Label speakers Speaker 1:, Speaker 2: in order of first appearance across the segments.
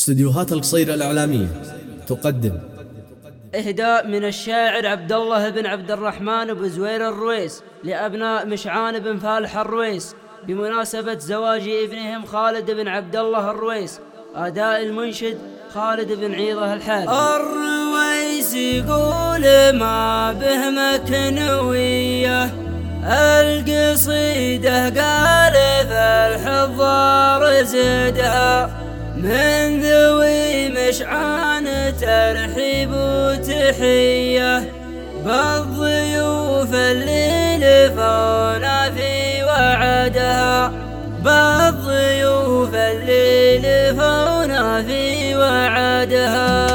Speaker 1: استديوهات القصيرة الإعلامية تقدم
Speaker 2: إهداء من الشاعر عبد الله بن عبد الرحمن بن زوير الرويس لأبناء مشعان بن فالح الرويس بمناسبة زواج ابنهم خالد بن عبد الله الرويس. أداء المنشد خالد بن عيضة الحارث.
Speaker 3: الرويس يقول ما به مكنوية، القصيدة قال فالحضار زدها، من ذوي مشعان ترحيب وتحية، بالضيوف اللي لفونا في وعدها، بالضيوف اللي لفونا في وعدها.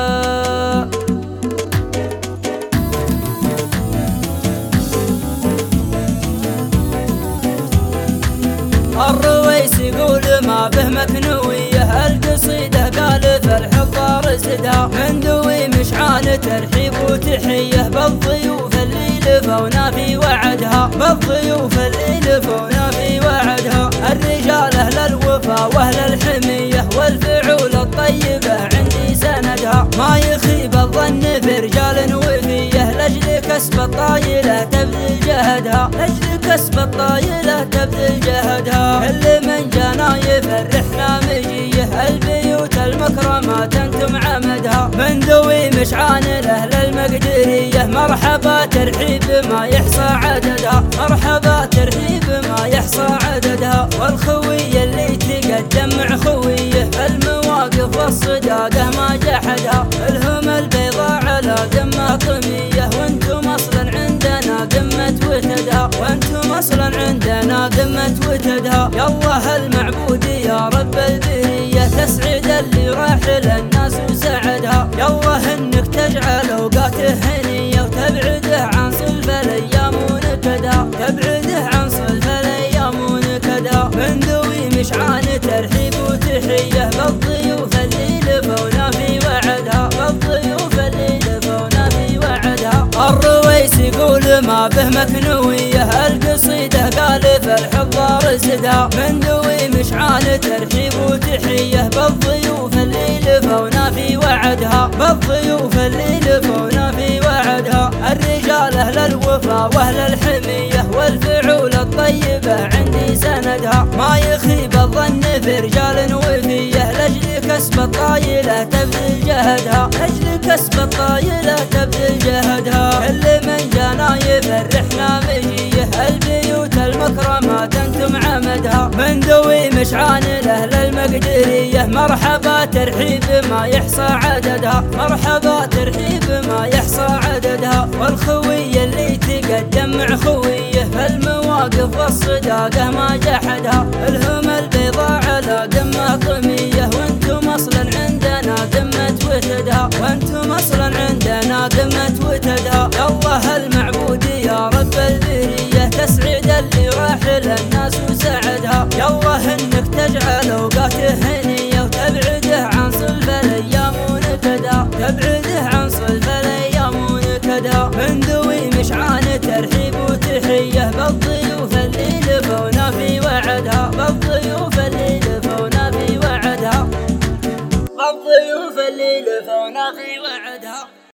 Speaker 3: الرويس يقول ما به مكنوية، القصيدة قال فالحضار زدها، من ذوي مشعان ترحيب وتحية، بالضيوف اللي لفونا في وعدها، بالضيوف اللي لفونا في وعدها. الرجال أهل الوفا وأهل الحمية، والفعول الطيبة عندي سندها، ما يخيب الظن برجال وفيه، لأجل كسب الطايلة تبذل جهدها، لأجل كسب الطايلة تبذل جهدها. اللي من جانا يفرحنا مجيه، البيوت المكرمات انتم عمدها، من ذوي مشعان الأهل المقدرية، مرحبا ترحيب ما يحصى عددها، مرحبا ترحيب ما يحصى عددها. والخوية اللي تقدم مع خويه، المواقف والصداقة ما جحدها، الهم البيضاء على قمة طمية، وانتم اصلا عندنا قمة وتدها، وانتم اصلا عندنا قمة وتدها. يا الله المعبود يا رب البرية، تسعد اللي راح للناس وسعدها، يا الله انك تجعل اوقاته هنية، وتبعده عن صلف الايام ونكدها، تبعده عن صلف الايام ونكدها. من ذوي مشعان ترحيب وتحية، بالضيوف اللي لفونا في وعدها، بالضيوف اللي لفونا في وعدها. الرويس يقول ما به مكنوية، القصيدة قال فالحضار زدها، من ذوي مشعان ترحيب وتحية، بالضيوف اللي لفونا في وعدها، بالضيوف اللي لفونا في وعدها. الرجال أهل الوفا وأهل الحمية، والفعول الطيبة عندي سندها، ما يخيب الظن برجال وفيه، لأجل كسب الطايلة تبذل جهدها، لأجل كسب الطايلة تبذل جهدها. اللي من جانا يفرحنا مجيه، البيوت المكرمات انتم عمدها، من ذوي مشعان الأهل المقدرية، مرحبا ترحيب ما يحصى عددها، مرحبا ترحيب ما يحصى عددها. والخوية اللي تقدم مع خويه، المواقف والصداقة ما جحدها، الهم البيضاء على قمة طمية، وانتم اصلا عندنا قمة وتدها، وانتم اصلا عندنا قمة وتدها. يا الله المعبود يا رب البرية، تسعد اللي راح للناس وسعدها، يا الله انك تجعل اوقاته هنية، وتبعده عن صلف الايام ونكدها، تبعده عن صلف الايام ونكدها. من ذوي مشعان ترحيب وتحية، بالضيوف اللي لفونا في وعدها، بالضيوف اللي لفونا في وعدها، بالضيوف اللي لفونا في